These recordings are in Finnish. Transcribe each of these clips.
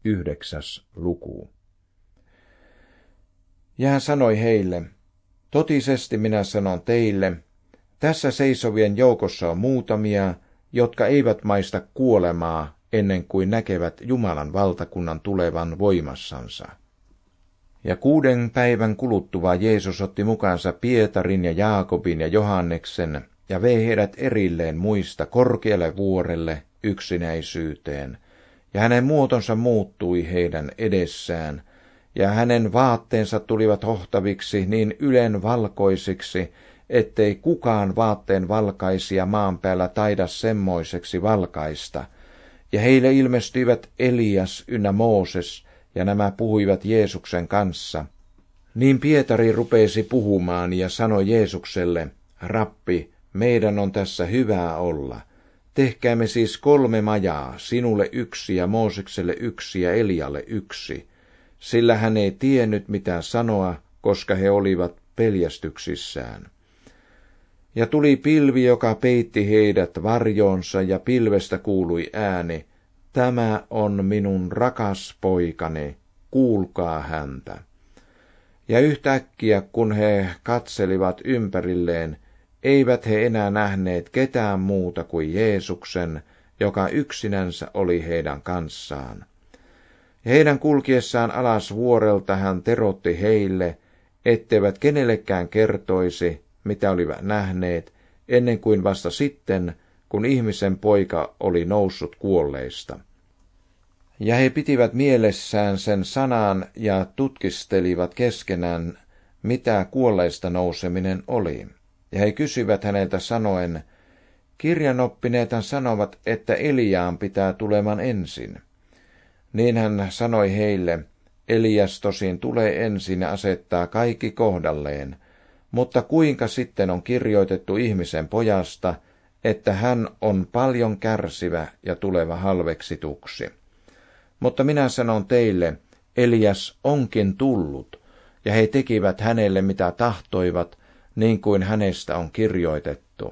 9. luku. Ja hän sanoi heille, totisesti minä sanon teille, tässä seisovien joukossa on muutamia, jotka eivät maista kuolemaa ennen kuin näkevät Jumalan valtakunnan tulevan voimassansa. Ja 6 päivän kuluttua Jeesus otti mukaansa Pietarin ja Jaakobin ja Johanneksen ja vei heidät erilleen muista korkealle vuorelle yksinäisyyteen. Ja hänen muotonsa muuttui heidän edessään, ja hänen vaatteensa tulivat hohtaviksi niin ylen valkoisiksi, ettei kukaan vaatteen valkaisia maan päällä taida semmoiseksi valkaista. Ja heille ilmestyivät Elias ynnä Mooses, ja nämä puhuivat Jeesuksen kanssa. Niin Pietari rupesi puhumaan ja sanoi Jeesukselle, Rappi, meidän on tässä hyvää olla. Tehkäämme siis 3 majaa, sinulle 1 ja Moosekselle 1 ja Elialle 1. Sillä hän ei tiennyt mitä sanoa, koska he olivat peljästyksissään. Ja tuli pilvi, joka peitti heidät varjoonsa, ja pilvestä kuului ääni, tämä on minun rakas poikani, kuulkaa häntä. Ja yhtäkkiä, kun he katselivat ympärilleen, eivät he enää nähneet ketään muuta kuin Jeesuksen, joka yksinänsä oli heidän kanssaan. Ja heidän kulkiessaan alas vuorelta hän terotti heille, etteivät kenellekään kertoisi, mitä olivat nähneet, ennen kuin vasta sitten, kun ihmisen poika oli noussut kuolleista. Ja he pitivät mielessään sen sanan ja tutkistelivat keskenään, mitä kuolleista nouseminen oli. Ja he kysyivät häneltä sanoen, kirjanoppineethan sanovat, että Eliaan pitää tuleman ensin. Niin hän sanoi heille, Elias tosin tulee ensin ja asettaa kaikki kohdalleen, mutta kuinka sitten on kirjoitettu ihmisen pojasta, että hän on paljon kärsivä ja tuleva halveksituksi. Mutta minä sanon teille, Elias onkin tullut, ja he tekivät hänelle mitä tahtoivat, niin kuin hänestä on kirjoitettu.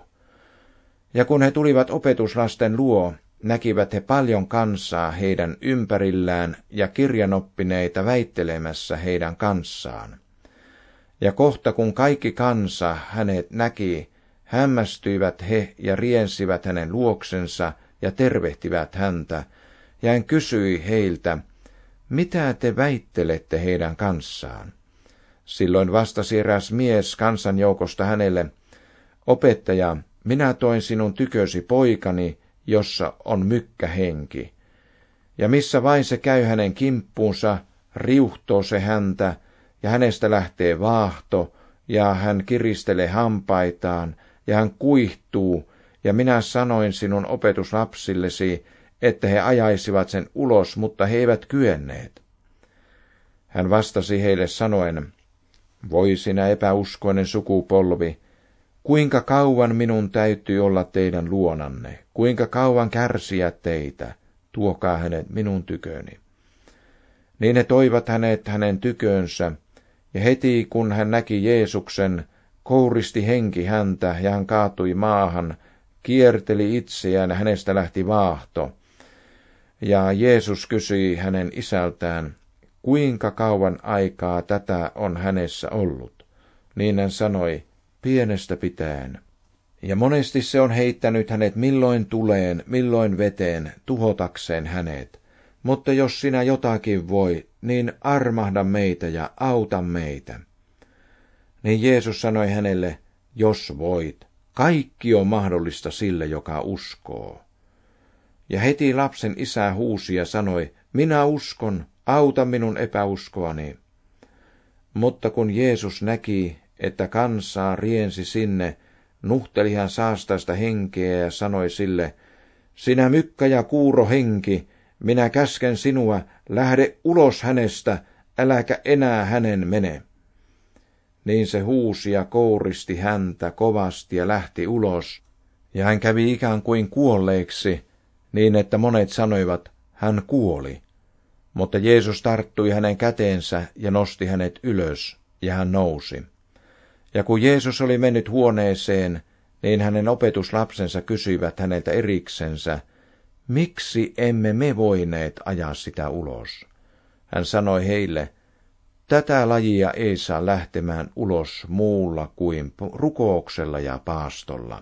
Ja kun he tulivat opetuslasten luo, näkivät he paljon kansaa heidän ympärillään ja kirjanoppineita väittelemässä heidän kanssaan. Ja kohta kun kaikki kansa hänet näki, hämmästyivät he ja riensivät hänen luoksensa ja tervehtivät häntä, ja hän kysyi heiltä, mitä te väittelette heidän kanssaan? Silloin vastasi eräs mies kansanjoukosta hänelle, opettaja, minä toin sinun tykösi poikani, jossa on mykkähenki. Ja missä vain se käy hänen kimppuunsa, riuhtoo se häntä, ja hänestä lähtee vaahto, ja hän kiristelee hampaitaan, ja hän kuihtuu, ja minä sanoin sinun opetuslapsillesi, että he ajaisivat sen ulos, mutta he eivät kyenneet. Hän vastasi heille sanoen, voi sinä epäuskoinen sukupolvi, kuinka kauan minun täytyy olla teidän luonanne, kuinka kauan kärsiä teitä, tuokaa hänet minun tyköni. Niin he toivat hänet hänen tykönsä, ja heti kun hän näki Jeesuksen, kouristi henki häntä, ja hän kaatui maahan, kierteli itseään, ja hänestä lähti vaahto. Ja Jeesus kysyi hänen isältään, kuinka kauan aikaa tätä on hänessä ollut. Niin hän sanoi, pienestä pitäen. Ja monesti se on heittänyt hänet milloin tuleen, milloin veteen, tuhotakseen hänet. Mutta jos sinä jotakin voi, niin armahda meitä ja auta meitä. Niin Jeesus sanoi hänelle, jos voit, kaikki on mahdollista sille, joka uskoo. Ja heti lapsen isä huusi ja sanoi, minä uskon, auta minun epäuskoani. Mutta kun Jeesus näki, että kansaa riensi sinne, nuhteli hän saastaista henkeä ja sanoi sille, sinä mykkä ja kuuro henki, minä käsken sinua, lähde ulos hänestä, äläkä enää hänen mene. Niin se huusi ja kouristi häntä kovasti ja lähti ulos, ja hän kävi ikään kuin kuolleeksi, niin että monet sanoivat, hän kuoli. Mutta Jeesus tarttui hänen käteensä ja nosti hänet ylös, ja hän nousi. Ja kun Jeesus oli mennyt huoneeseen, niin hänen opetuslapsensa kysyivät häneltä eriksensä, miksi emme me voineet ajaa sitä ulos? Hän sanoi heille, tätä lajia ei saa lähtemään ulos muulla kuin rukouksella ja paastolla.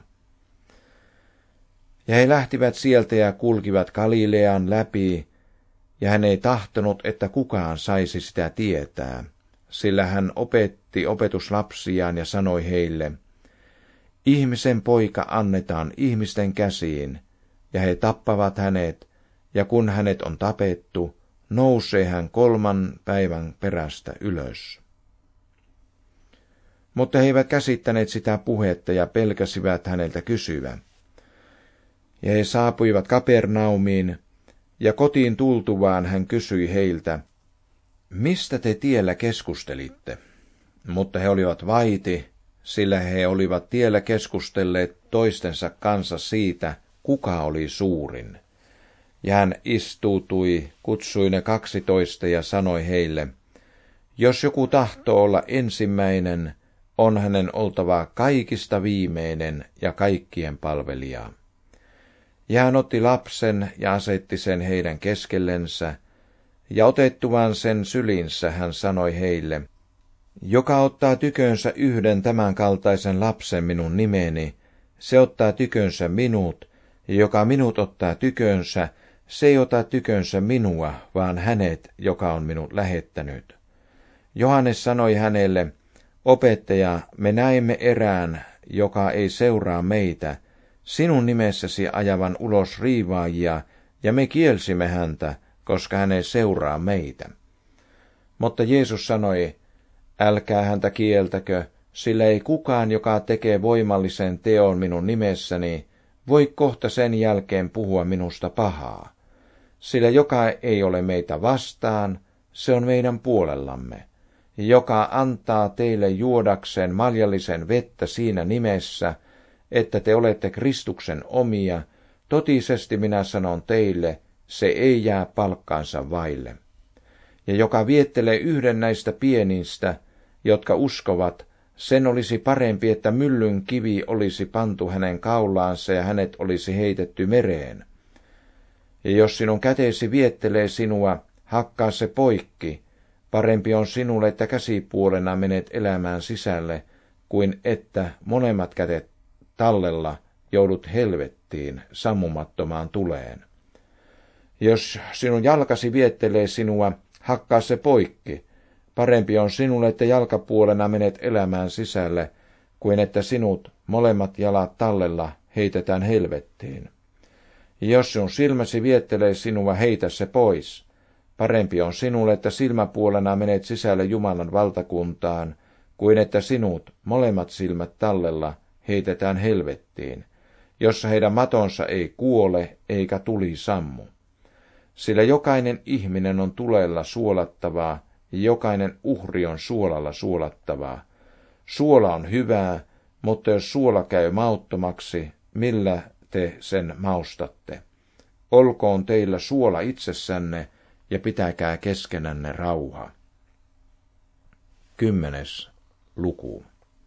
Ja he lähtivät sieltä ja kulkivat Galilean läpi, ja hän ei tahtonut, että kukaan saisi sitä tietää, sillä hän opetti opetuslapsiaan ja sanoi heille, ihmisen poika annetaan ihmisten käsiin, ja he tappavat hänet, ja kun hänet on tapettu, nousee hän 3 päivän perästä ylös. Mutta he eivät käsittäneet sitä puhetta ja pelkäsivät häneltä kysyä. Ja he saapuivat Kapernaumiin, ja kotiin tultuvaan hän kysyi heiltä, mistä te tiellä keskustelitte? Mutta he olivat vaiti, sillä he olivat tiellä keskustelleet toistensa kanssa siitä, kuka oli suurin. Ja hän istuutui, kutsui ne 12 ja sanoi heille, jos joku tahtoo olla ensimmäinen, on hänen oltava kaikista viimeinen ja kaikkien palvelija. Ja hän otti lapsen ja asetti sen heidän keskellensä, ja otettuaan sen sylinsä hän sanoi heille, joka ottaa tykönsä yhden tämän kaltaisen lapsen minun nimeni, se ottaa tykönsä minut, ja joka minut ottaa tykönsä, se ei ota tykönsä minua, vaan hänet, joka on minut lähettänyt. Johannes sanoi hänelle, opettaja, me näimme erään, joka ei seuraa meitä, sinun nimessäsi ajavan ulos riivaajia, ja me kielsimme häntä, koska hän ei seuraa meitä. Mutta Jeesus sanoi, älkää häntä kieltäkö, sillä ei kukaan, joka tekee voimallisen teon minun nimessäni, voi kohta sen jälkeen puhua minusta pahaa. Sillä joka ei ole meitä vastaan, se on meidän puolellamme. Joka antaa teille juodakseen maljallisen vettä siinä nimessä, että te olette Kristuksen omia, totisesti minä sanon teille, se ei jää palkkaansa vaille. Ja joka viettelee yhden näistä pienistä, jotka uskovat, sen olisi parempi, että myllyn kivi olisi pantu hänen kaulaansa ja hänet olisi heitetty mereen. Ja jos sinun käteesi viettelee sinua, hakkaa se poikki. Parempi on sinulle, että käsipuolena menet elämään sisälle, kuin että molemmat kädet tallella joudut helvettiin sammumattomaan tuleen. Jos sinun jalkasi viettelee sinua, hakkaa se poikki. Parempi on sinulle, että jalkapuolena menet elämään sisälle, kuin että sinut molemmat jalat tallella heitetään helvettiin. Ja jos sinun silmäsi viettelee sinua, heitä se pois. Parempi on sinulle, että silmäpuolena menet sisälle Jumalan valtakuntaan, kuin että sinut molemmat silmät tallella heitetään helvettiin, jossa heidän matonsa ei kuole eikä tuli sammu. Sillä jokainen ihminen on tulella suolattavaa, ja jokainen uhri on suolalla suolattavaa. Suola on hyvää, mutta jos suola käy mauttomaksi, millä te sen maustatte? Olkoon teillä suola itsessänne, ja pitäkää keskenänne rauha. 10. luku.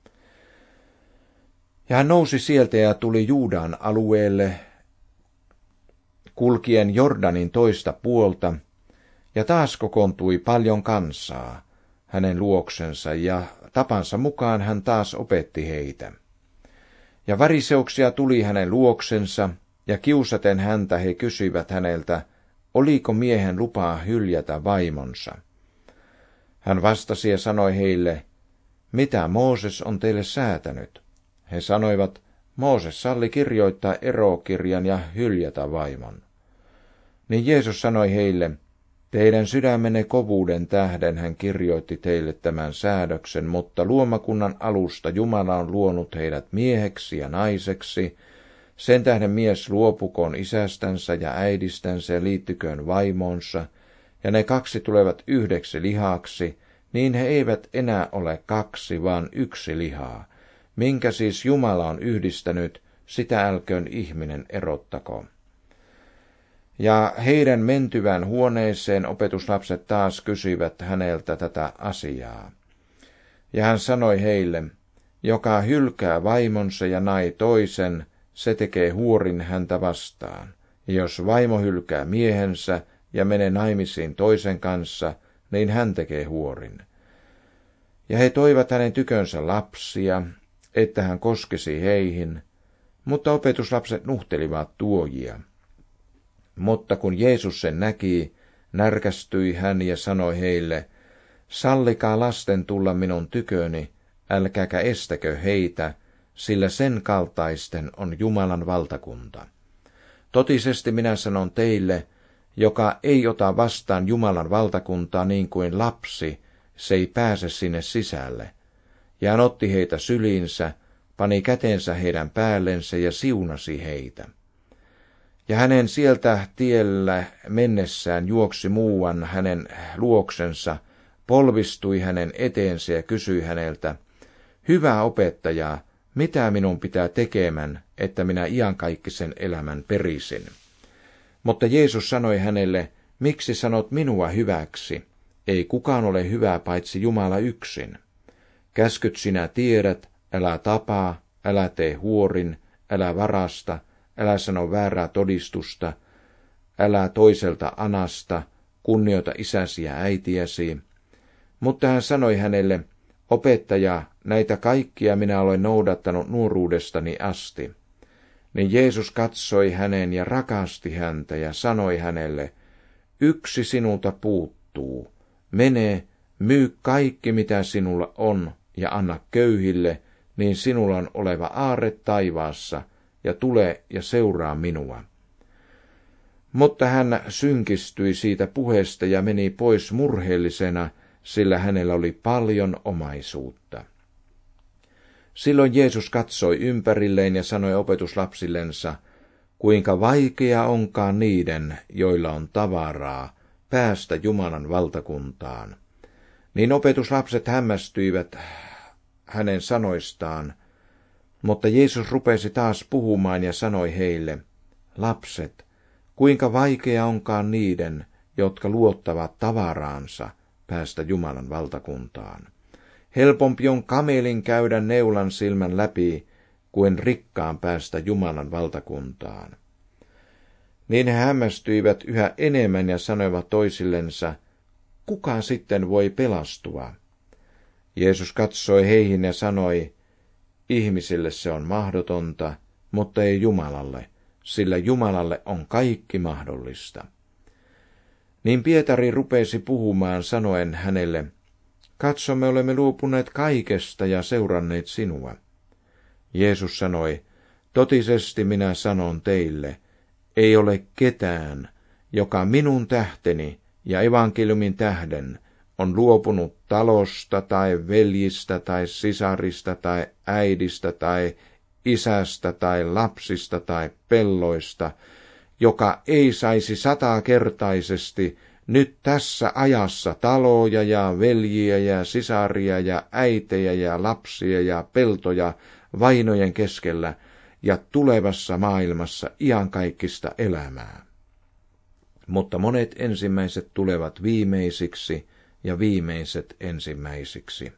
Ja hän nousi sieltä ja tuli Juudan alueelle, kulkien Jordanin toista puolta, ja taas kokoontui paljon kansaa hänen luoksensa, ja tapansa mukaan hän taas opetti heitä. Ja variseuksia tuli hänen luoksensa, ja kiusaten häntä he kysyivät häneltä, oliko miehen lupaa hyljätä vaimonsa. Hän vastasi ja sanoi heille, mitä Mooses on teille säätänyt? He sanoivat, Mooses salli kirjoittaa erokirjan ja hyljätä vaimon. Niin Jeesus sanoi heille, teidän sydämenne kovuuden tähden hän kirjoitti teille tämän säädöksen, mutta luomakunnan alusta Jumala on luonut heidät mieheksi ja naiseksi. Sen tähden mies luopukoon isästänsä ja äidistänsä ja liittyköön vaimonsa, ja ne 2 tulevat yhdeksi lihaksi, niin he eivät enää ole 2, vaan 1 lihaa. Minkä siis Jumala on yhdistänyt, sitä älköön ihminen erottako. Ja heidän mentyvän huoneeseen opetuslapset taas kysyivät häneltä tätä asiaa. Ja hän sanoi heille, joka hylkää vaimonsa ja nai toisen, se tekee huorin häntä vastaan. Ja jos vaimo hylkää miehensä ja menee naimisiin toisen kanssa, niin hän tekee huorin. Ja he toivat hänen tykönsä lapsia, että hän koskisi heihin, mutta opetuslapset nuhtelivat tuojia. Mutta kun Jeesus sen näki, närkästyi hän ja sanoi heille, sallikaa lasten tulla minun tyköni, älkääkä estäkö heitä, sillä sen kaltaisten on Jumalan valtakunta. Totisesti minä sanon teille, joka ei ota vastaan Jumalan valtakuntaa niin kuin lapsi, se ei pääse sinne sisälle. Ja hän otti heitä syliinsä, pani kätensä heidän päällensä ja siunasi heitä. Ja hänen sieltä tiellä mennessään juoksi muuan hänen luoksensa, polvistui hänen eteensä ja kysyi häneltä, hyvä opettaja, mitä minun pitää tekemään, että minä iankaikkisen elämän perisin? Mutta Jeesus sanoi hänelle, miksi sanot minua hyväksi? Ei kukaan ole hyvä paitsi Jumala yksin. Käskyt sinä tiedät, älä tapaa, älä tee huorin, älä varasta, älä sano väärää todistusta, älä toiselta anasta, kunnioita isäsi ja äitiäsi. Mutta hän sanoi hänelle, opettaja, näitä kaikkia minä olen noudattanut nuoruudestani asti. Niin Jeesus katsoi häneen ja rakasti häntä ja sanoi hänelle, yksi sinulta puuttuu. Mene, myy kaikki mitä sinulla on ja anna köyhille, niin sinulla on oleva aarre taivaassa, ja tule ja seuraa minua. Mutta hän synkistyi siitä puheesta ja meni pois murheellisena, sillä hänellä oli paljon omaisuutta. Silloin Jeesus katsoi ympärilleen ja sanoi opetuslapsillensa, kuinka vaikea onkaan niiden, joilla on tavaraa, päästä Jumalan valtakuntaan. Niin opetuslapset hämmästyivät hänen sanoistaan, mutta Jeesus rupesi taas puhumaan ja sanoi heille, lapset, kuinka vaikea onkaan niiden, jotka luottavat tavaraansa, päästä Jumalan valtakuntaan. Helpompi on kamelin käydä neulan silmän läpi, kuin rikkaan päästä Jumalan valtakuntaan. Niin he hämmästyivät yhä enemmän ja sanoivat toisillensa, kuka sitten voi pelastua? Jeesus katsoi heihin ja sanoi, ihmisille se on mahdotonta, mutta ei Jumalalle, sillä Jumalalle on kaikki mahdollista. Niin Pietari rupesi puhumaan sanoen hänelle, katso, me olemme luopuneet kaikesta ja seuranneet sinua. Jeesus sanoi, totisesti minä sanon teille, ei ole ketään, joka minun tähteni ja evankeliumin tähden on luopunut talosta tai veljistä tai sisarista tai äidistä tai isästä tai lapsista tai pelloista, joka ei saisi 100-kertaisesti nyt tässä ajassa taloja ja veljiä ja sisaria ja äitejä ja lapsia ja peltoja vainojen keskellä ja tulevassa maailmassa iankaikkista elämää. Mutta monet ensimmäiset tulevat viimeisiksi ja viimeiset ensimmäisiksi.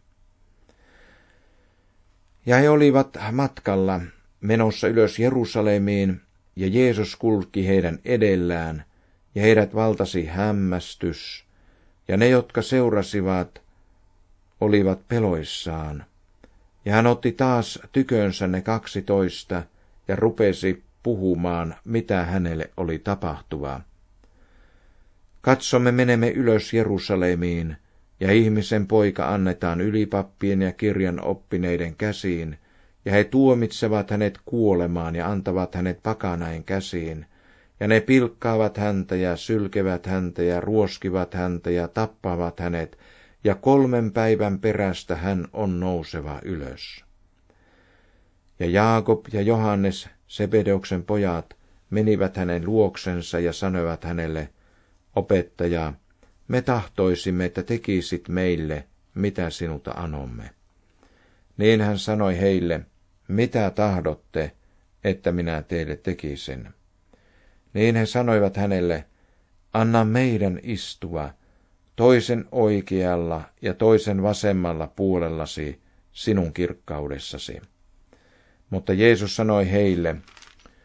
Ja he olivat matkalla menossa ylös Jerusalemiin, ja Jeesus kulki heidän edellään, ja heidät valtasi hämmästys, ja ne, jotka seurasivat, olivat peloissaan. Ja hän otti taas tykönsä ne 12 ja rupesi puhumaan, mitä hänelle oli tapahtuva. Katsomme, menemme ylös Jerusalemiin, ja ihmisen poika annetaan ylipappien ja kirjan oppineiden käsiin, ja he tuomitsevat hänet kuolemaan ja antavat hänet pakanain käsiin, ja ne pilkkaavat häntä ja sylkevät häntä ja ruoskivat häntä ja tappavat hänet, ja 3 päivän perästä hän on nouseva ylös. Ja Jaakob ja Johannes, Sebedeuksen pojat, menivät hänen luoksensa ja sanoivat hänelle, opettaja, me tahtoisimme, että tekisit meille, mitä sinulta anomme. Niin hän sanoi heille, mitä tahdotte, että minä teille tekisin. Niin he sanoivat hänelle, anna meidän istua, toisen oikealla ja toisen vasemmalla puolellasi sinun kirkkaudessasi. Mutta Jeesus sanoi heille,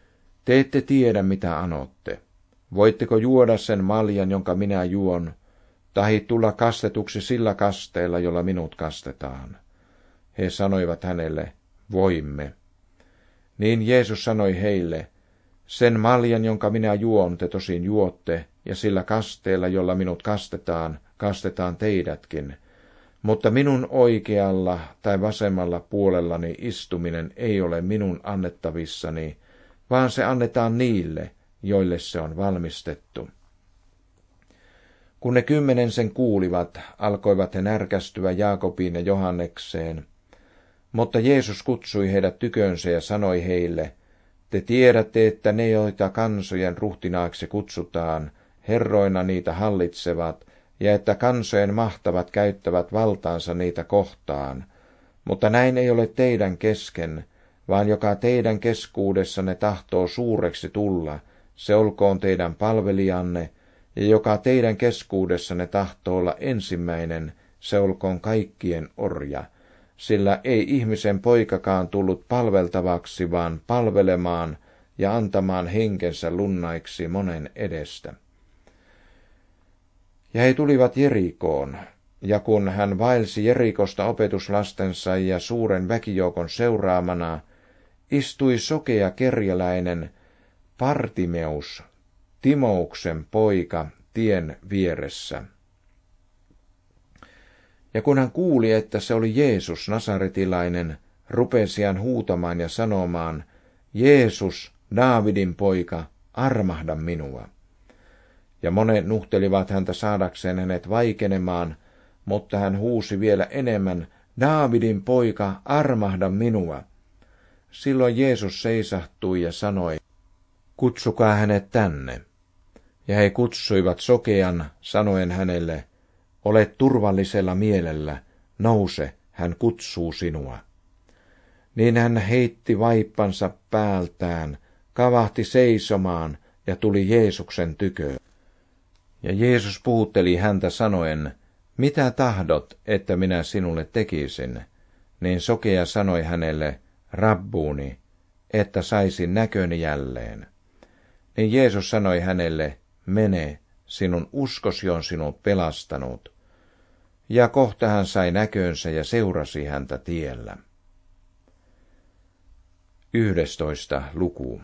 te ette tiedä, mitä anotte. Voitteko juoda sen maljan, jonka minä juon, tahi tulla kastetuksi sillä kasteella, jolla minut kastetaan? He sanoivat hänelle, voimme. Niin Jeesus sanoi heille, sen maljan, jonka minä juon, te tosin juotte, ja sillä kasteella, jolla minut kastetaan, kastetaan teidätkin. Mutta minun oikealla tai vasemmalla puolellani istuminen ei ole minun annettavissani, vaan se annetaan niille, joille se on valmistettu. Kun ne 10 sen kuulivat, alkoivat he närkästyä Jaakobiin ja Johannekseen. Mutta Jeesus kutsui heidät tykönsä ja sanoi heille, te tiedätte, että ne, joita kansojen ruhtinaaksi kutsutaan, herroina niitä hallitsevat, ja että kansojen mahtavat käyttävät valtaansa niitä kohtaan. Mutta näin ei ole teidän kesken, vaan joka teidän keskuudessanne tahtoo suureksi tulla, se olkoon teidän palvelijanne, ja joka teidän keskuudessanne tahtoo olla ensimmäinen, se olkoon kaikkien orja. Sillä ei ihmisen poikakaan tullut palveltavaksi, vaan palvelemaan ja antamaan henkensä lunnaiksi monen edestä. Ja he tulivat Jerikoon, ja kun hän vaelsi Jerikosta opetuslastensa ja suuren väkijoukon seuraamana, istui sokea kerjäläinen Bartimeus, Timouksen poika, tien vieressä. Ja kun hän kuuli, että se oli Jeesus, nasaretilainen, rupesi hän huutamaan ja sanomaan, Jeesus, Daavidin poika, armahda minua. Ja monet nuhtelivat häntä saadakseen hänet vaikenemaan, mutta hän huusi vielä enemmän, Daavidin poika, armahda minua. Silloin Jeesus seisahtui ja sanoi, kutsukaa hänet tänne. Ja he kutsuivat sokean, sanoen hänelle, olet turvallisella mielellä, nouse, hän kutsuu sinua. Niin hän heitti vaippansa päältään, kavahti seisomaan ja tuli Jeesuksen tyköön. Ja Jeesus puhutteli häntä sanoen, mitä tahdot, että minä sinulle tekisin? Niin sokea sanoi hänelle, Rabbuuni, että saisin näköni jälleen. Niin Jeesus sanoi hänelle, mene, sinun uskosi on sinut pelastanut. Ja kohta hän sai näkönsä ja seurasi häntä tiellä. 11. luku.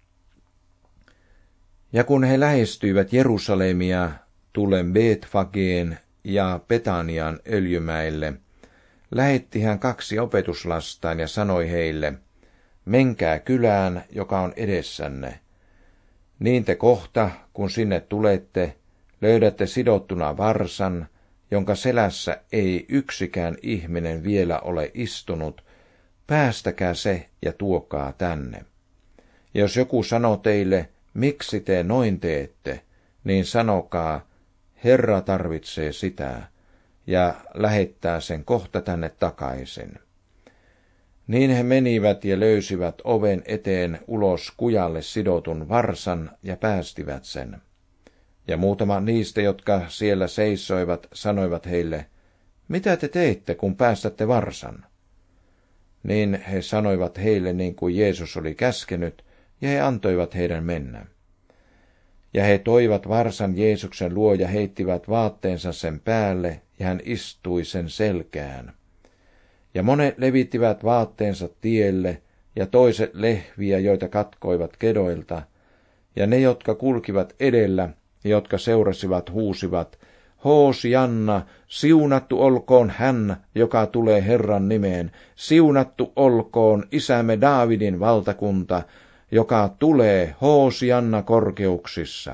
Ja kun he lähestyivät Jerusalemia, tullen Betfageen ja Betanian öljymäille, lähetti hän 2 opetuslastaan ja sanoi heille, menkää kylään, joka on edessänne. Niin te kohta, kun sinne tulette, löydätte sidottuna varsan, jonka selässä ei yksikään ihminen vielä ole istunut, päästäkää se ja tuokaa tänne. Jos joku sanoo teille, miksi te noin teette, niin sanokaa, Herra tarvitsee sitä, ja lähettää sen kohta tänne takaisin. Niin he menivät ja löysivät oven eteen ulos kujalle sidotun varsan ja päästivät sen. Ja muutama niistä, jotka siellä seisoivat, sanoivat heille, mitä te teitte, kun päästätte varsan? Niin he sanoivat heille niin kuin Jeesus oli käskenyt, ja he antoivat heidän mennä. Ja he toivat varsan Jeesuksen luo ja heittivät vaatteensa sen päälle, ja hän istui sen selkään. Ja monet levittivät vaatteensa tielle, ja toiset lehviä, joita katkoivat kedoilta, ja ne, jotka kulkivat edellä, ja jotka seurasivat, huusivat, Hoosianna, siunattu olkoon hän, joka tulee Herran nimeen, siunattu olkoon isämme Daavidin valtakunta, joka tulee Hoosianna korkeuksissa.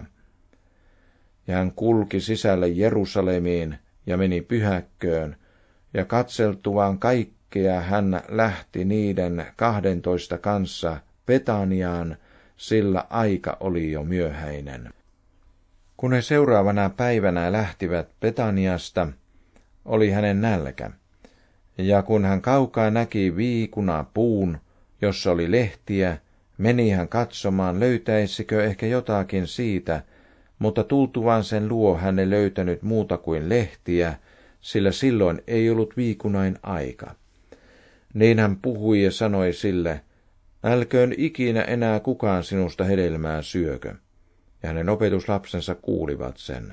Ja hän kulki sisälle Jerusalemiin ja meni pyhäkköön, ja katseltuaan kaikkea hän lähti niiden 12 kanssa Betaniaan, sillä aika oli jo myöhäinen. Kun he seuraavana päivänä lähtivät Betaniasta, oli hänen nälkä. Ja kun hän kaukaa näki viikunapuun, jossa oli lehtiä, meni hän katsomaan, löytäisikö ehkä jotakin siitä, mutta tultuaan sen luo hän ei löytänyt muuta kuin lehtiä, sillä silloin ei ollut viikunain aika. Niin hän puhui ja sanoi sille, älköön ikinä enää kukaan sinusta hedelmää syökö. Ja hänen opetuslapsensa kuulivat sen.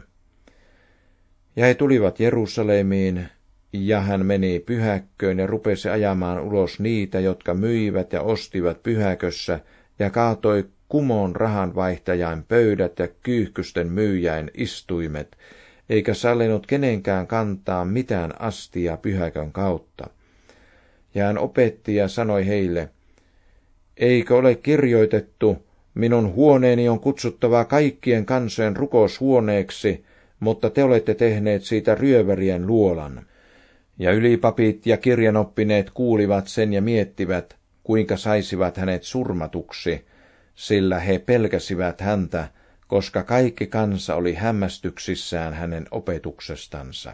Ja he tulivat Jerusalemiin, ja hän meni pyhäkköön ja rupesi ajamaan ulos niitä, jotka myivät ja ostivat pyhäkössä, ja kaatoi kumoon rahanvaihtajain pöydät ja kyyhkysten myyjäin istuimet, eikä sallinut kenenkään kantaa mitään astia pyhäkön kautta. Ja hän opetti ja sanoi heille, eikö ole kirjoitettu, minun huoneeni on kutsuttava kaikkien kansojen rukoushuoneeksi, mutta te olette tehneet siitä ryövärien luolan. Ja ylipapit ja kirjanoppineet kuulivat sen ja miettivät, kuinka saisivat hänet surmatuksi, sillä he pelkäsivät häntä, koska kaikki kansa oli hämmästyksissään hänen opetuksestansa.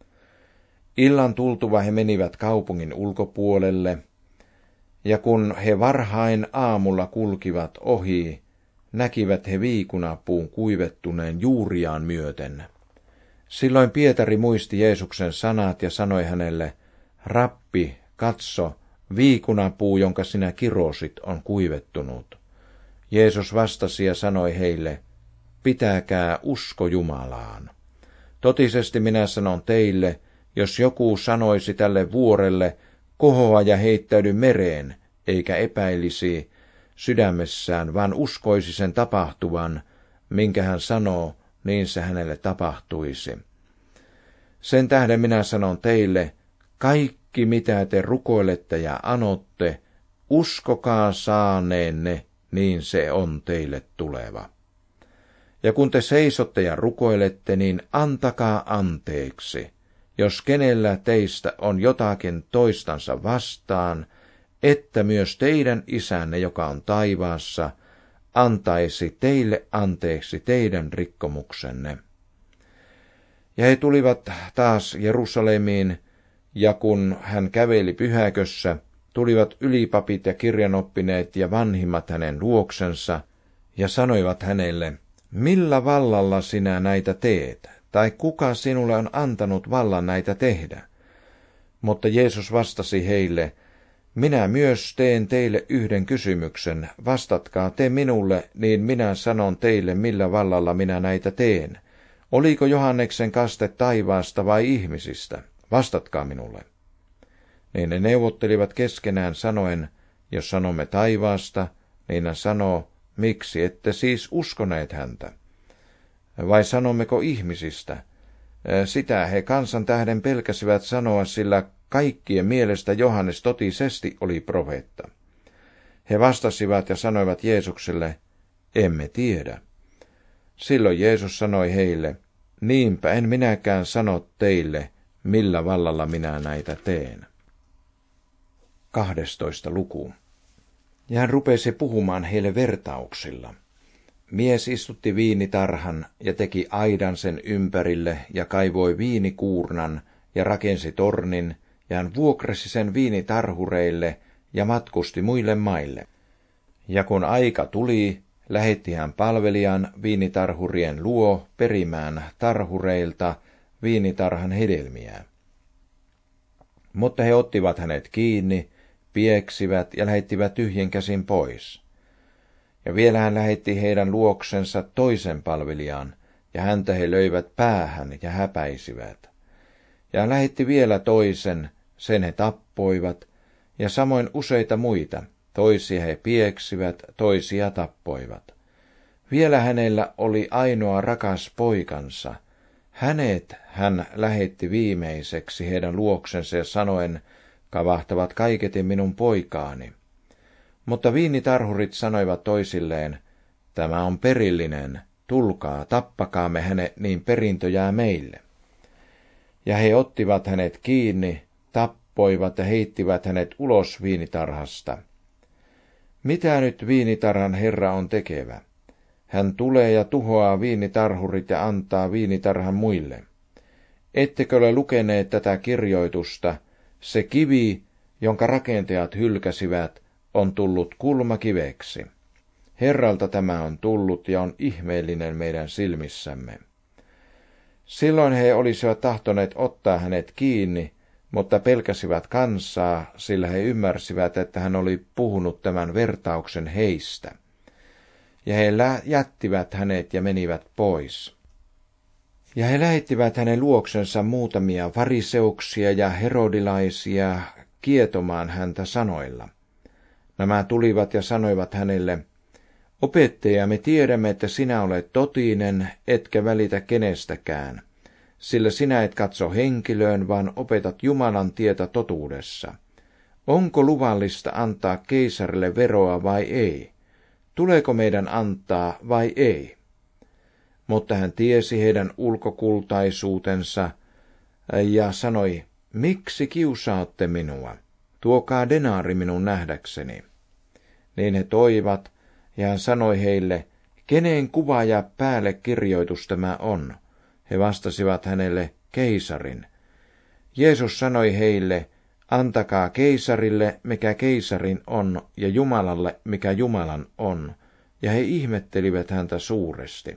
Illan tultuva he menivät kaupungin ulkopuolelle, ja kun he varhain aamulla kulkivat ohi, näkivät he viikunapuun kuivettuneen juuriaan myöten. Silloin Pietari muisti Jeesuksen sanat ja sanoi hänelle, Rappi, katso, viikunapuu, jonka sinä kirosit, on kuivettunut. Jeesus vastasi ja sanoi heille, pitäkää usko Jumalaan. Totisesti minä sanon teille, jos joku sanoisi tälle vuorelle, kohoa ja heittäydy mereen, eikä epäilisi sydämessään, vaan uskoisi sen tapahtuvan, minkä hän sanoo, niin se hänelle tapahtuisi. Sen tähden minä sanon teille, kaikki mitä te rukoilette ja anotte, uskokaa saaneenne, niin se on teille tuleva. Ja kun te seisotte ja rukoilette, niin antakaa anteeksi, jos kenellä teistä on jotakin toistansa vastaan, että myös teidän isänne, joka on taivaassa, antaisi teille anteeksi teidän rikkomuksenne. Ja he tulivat taas Jerusalemiin, ja kun hän käveli pyhäkössä, tulivat ylipapit ja kirjanoppineet ja vanhimmat hänen luoksensa, ja sanoivat hänelle, millä vallalla sinä näitä teet, tai kuka sinulle on antanut vallan näitä tehdä? Mutta Jeesus vastasi heille, minä myös teen teille yhden kysymyksen, vastatkaa te minulle, niin minä sanon teille, millä vallalla minä näitä teen. Oliko Johanneksen kaste taivaasta vai ihmisistä? Vastatkaa minulle. Niin ne neuvottelivat keskenään sanoen, jos sanomme taivaasta, niin hän sanoo, miksi ette siis uskoneet häntä? Vai sanommeko ihmisistä? Sitä he kansan tähden pelkäsivät sanoa, sillä kaikkien mielestä Johannes totisesti oli profeetta. He vastasivat ja sanoivat Jeesukselle, emme tiedä. Silloin Jeesus sanoi heille, niinpä en minäkään sano teille, millä vallalla minä näitä teen. 12. luku. Ja hän rupesi puhumaan heille vertauksilla. Mies istutti viinitarhan ja teki aidan sen ympärille ja kaivoi viinikuurnan ja rakensi tornin, ja hän vuokrasi sen viinitarhureille ja matkusti muille maille. Ja kun aika tuli, lähetti hän palvelijan viinitarhurien luo perimään tarhureilta viinitarhan hedelmiä. Mutta he ottivat hänet kiinni, pieksivät ja lähettivät tyhjin käsin pois. Ja vielä hän lähetti heidän luoksensa toisen palvelijan, ja häntä he löivät päähän ja häpäisivät. Ja hän lähetti vielä toisen, sen he tappoivat, ja samoin useita muita, toisia he pieksivät, toisia tappoivat. Vielä hänellä oli ainoa rakas poikansa. Hänet hän lähetti viimeiseksi heidän luoksensa ja sanoen, kavahtavat kaiketi minun poikaani. Mutta viinitarhurit sanoivat toisilleen, tämä on perillinen, tulkaa, tappakaamme hänet, niin perintö jää meille. Ja he ottivat hänet kiinni, tappoivat ja heittivät hänet ulos viinitarhasta. Mitä nyt viinitarhan herra on tekevä? Hän tulee ja tuhoaa viinitarhurit ja antaa viinitarhan muille. Ettekö ole lukeneet tätä kirjoitusta? Se kivi, jonka rakentajat hylkäsivät, on tullut kulmakiveksi. Herralta tämä on tullut ja on ihmeellinen meidän silmissämme. Silloin he olisivat tahtoneet ottaa hänet kiinni, mutta pelkäsivät kansaa, sillä he ymmärsivät, että hän oli puhunut tämän vertauksen heistä. Ja he jättivät hänet ja menivät pois. Ja he lähettivät hänen luoksensa muutamia fariseuksia ja herodilaisia kietomaan häntä sanoilla. Nämä tulivat ja sanoivat hänelle, opettaja, me tiedämme, että sinä olet totinen, etkä välitä kenestäkään, sillä sinä et katso henkilöön, vaan opetat Jumalan tietä totuudessa. Onko luvallista antaa keisarille veroa vai ei? Tuleeko meidän antaa vai ei? Mutta hän tiesi heidän ulkokultaisuutensa ja sanoi, miksi kiusaatte minua? Tuokaa denaari minun nähdäkseni. Niin he toivat, ja hän sanoi heille, kenen kuva ja päällekirjoitus tämä on? He vastasivat hänelle, keisarin. Jeesus sanoi heille, antakaa keisarille, mikä keisarin on, ja Jumalalle, mikä Jumalan on. Ja he ihmettelivät häntä suuresti.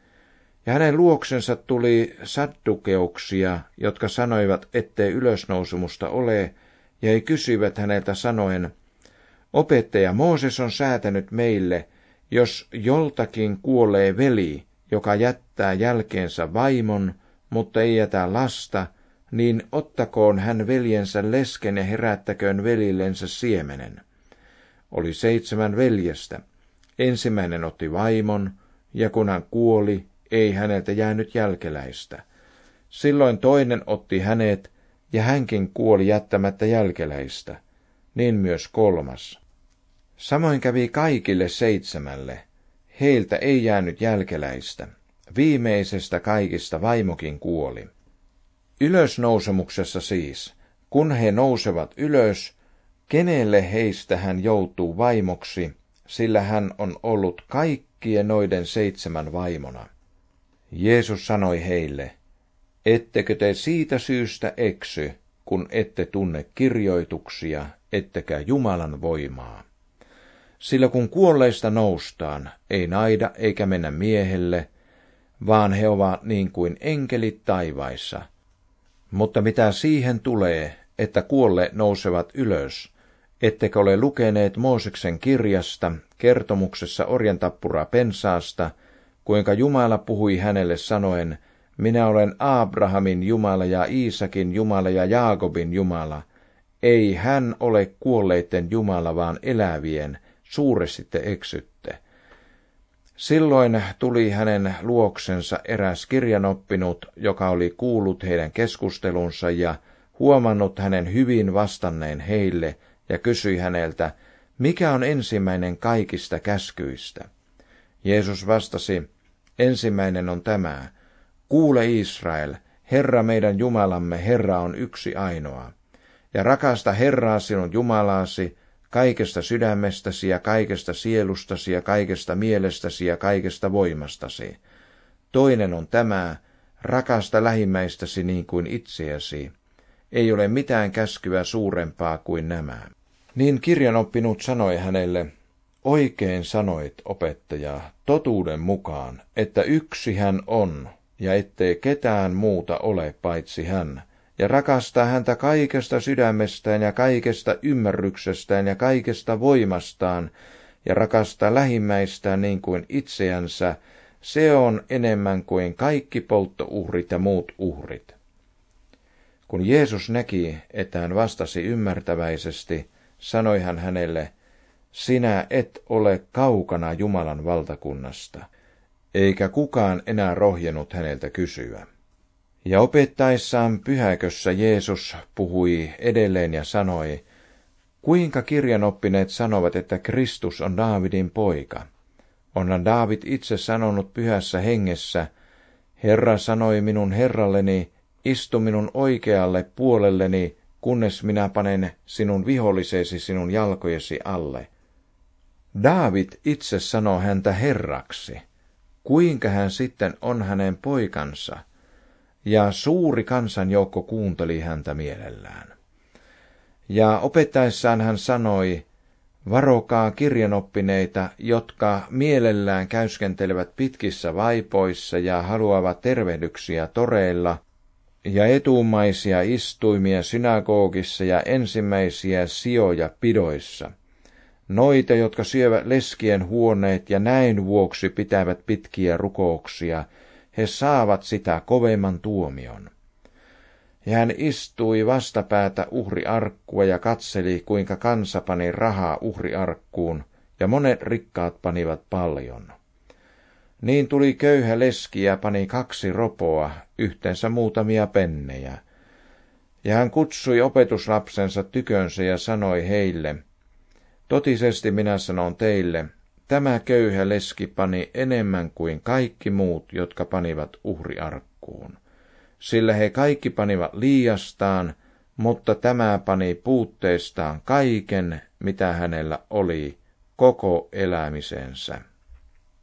Ja hänen luoksensa tuli saddukeuksia, jotka sanoivat, ettei ylösnousemusta ole, ja he kysyivät häneltä sanoen, opettaja, Mooses on säätänyt meille, jos joltakin kuolee veli, joka jättää jälkeensä vaimon, mutta ei jätä lasta, niin ottakoon hän veljensä lesken ja herättäköön velillensä siemenen. Oli 7 veljestä. Ensimmäinen otti vaimon, ja kun hän kuoli, ei häneltä jäänyt jälkeläistä. Silloin toinen otti hänet, ja hänkin kuoli jättämättä jälkeläistä, niin myös 3. Samoin kävi kaikille 7. Heiltä ei jäänyt jälkeläistä. Viimeisestä kaikista vaimokin kuoli. Ylösnousemuksessa siis, kun he nousevat ylös, kenelle heistä hän joutuu vaimoksi, sillä hän on ollut kaikkien noiden 7 vaimona. Jeesus sanoi heille, ettekö te siitä syystä eksy, kun ette tunne kirjoituksia, ettekä Jumalan voimaa. Sillä kun kuolleista noustaan, ei naida eikä mennä miehelle, vaan he ovat niin kuin enkelit taivaissa. Mutta mitä siihen tulee, että kuolleet nousevat ylös, ettekö ole lukeneet Mooseksen kirjasta, kertomuksessa orjantappura pensaasta, kuinka Jumala puhui hänelle sanoen, minä olen Abrahamin Jumala ja Iisakin Jumala ja Jaakobin Jumala. Ei hän ole kuolleiden Jumala, vaan elävien, suuresti te eksytte. Silloin tuli hänen luoksensa eräs kirjanoppinut, joka oli kuullut heidän keskustelunsa ja huomannut hänen hyvin vastanneen heille, ja kysyi häneltä, mikä on ensimmäinen kaikista käskyistä? Jeesus vastasi, ensimmäinen on tämä, kuule Israel, Herra meidän Jumalamme, Herra on yksi ainoa. Ja rakasta Herraa sinun Jumalaasi kaikesta sydämestäsi ja kaikesta sielustasi ja kaikesta mielestäsi ja kaikesta voimastasi. Toinen on tämä, rakasta lähimmäistäsi niin kuin itseäsi. Ei ole mitään käskyä suurempaa kuin nämä. Niin kirjanoppinut sanoi hänelle, oikein sanoit, opettaja, totuuden mukaan, että yksi hän on, ja ettei ketään muuta ole paitsi hän, ja rakastaa häntä kaikesta sydämestään ja kaikesta ymmärryksestään ja kaikesta voimastaan, ja rakastaa lähimmäistään niin kuin itseänsä, se on enemmän kuin kaikki polttouhrit ja muut uhrit. Kun Jeesus näki, että hän vastasi ymmärtäväisesti, sanoi hän hänelle, sinä et ole kaukana Jumalan valtakunnasta, eikä kukaan enää rohjennut häneltä kysyä. Ja opettaessaan pyhäkössä Jeesus puhui edelleen ja sanoi, kuinka kirjanoppineet sanovat, että Kristus on Daavidin poika? Onhan Daavid itse sanonut pyhässä hengessä, Herra sanoi minun herralleni, istu minun oikealle puolelleni, kunnes minä panen sinun vihollisesi sinun jalkojesi alle. Daavid itse sanoo häntä herraksi. Kuinka hän sitten on hänen poikansa? Ja suuri kansanjoukko kuunteli häntä mielellään. Ja opettaessaan hän sanoi, varokaa kirjanoppineita, jotka mielellään käyskentelevät pitkissä vaipoissa ja haluavat tervehdyksiä toreilla, ja etumaisia istuimia synagogissa ja ensimmäisiä sijoja pidoissa. Noita, jotka syövät leskien huoneet ja näin vuoksi pitävät pitkiä rukouksia, he saavat sitä kovemman tuomion. Ja hän istui vastapäätä uhriarkkua ja katseli, kuinka kansa pani rahaa uhriarkkuun, ja monet rikkaat panivat paljon. Niin tuli köyhä leski ja pani 2 ropoa, yhteensä muutamia pennejä. Ja hän kutsui opetuslapsensa tykönsä ja sanoi heille, totisesti minä sanon teille, tämä köyhä leski pani enemmän kuin kaikki muut, jotka panivat uhriarkkuun. Sillä he kaikki panivat liiastaan, mutta tämä pani puutteestaan kaiken, mitä hänellä oli, koko elämisensä.